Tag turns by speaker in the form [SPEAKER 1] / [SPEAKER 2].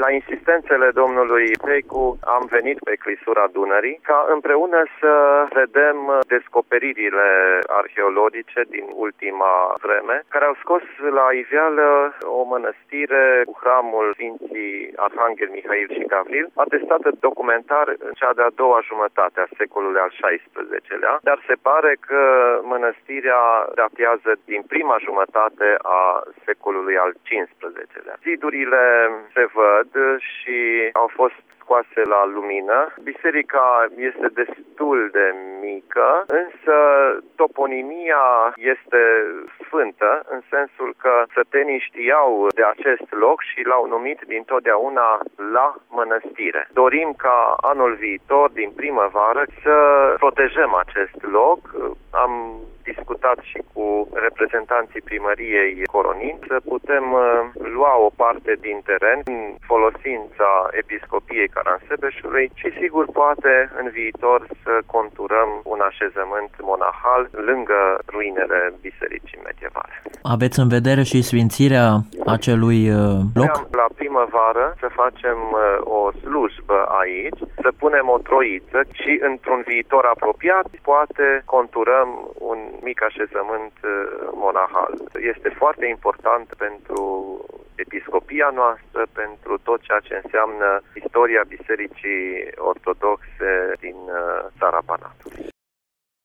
[SPEAKER 1] La insistențele domnului Peicu am venit pe clisura Dunării ca împreună să vedem descoperirile arheologice din ultima vreme, care au scos la iveală o mănăstire cu hramul Sfinții Arhanghel Mihail și Gavril, atestată documentar în cea de-a doua jumătate a secolului al XVI-lea, dar se pare că mănăstirea datează din prima jumătate a secolului al XV-lea. Zidurile se văd și au fost scoase la lumină. Biserica este destul de mică, însă toponimia este sfântă, în sensul că sătenii știau de acest loc și l-au numit dintotdeauna la mănăstire. Dorim ca anul viitor, din primăvară, să protejăm acest loc. Am discutat și cu reprezentanții primăriei Coronin să putem lua o parte din teren în folosința Episcopiei Caransebeșului și sigur poate în viitor să conturăm un așezământ monahal lângă ruinele bisericii medievale.
[SPEAKER 2] Aveți în vedere și sfințirea acelui loc?
[SPEAKER 1] La primăvară să facem o slujbă aici, să punem o troiță și într-un viitor apropiat poate conturăm un mic așezământ monahal. Este foarte important pentru episcopia noastră, pentru tot ceea ce înseamnă istoria Bisericii Ortodoxe din țara Banatului.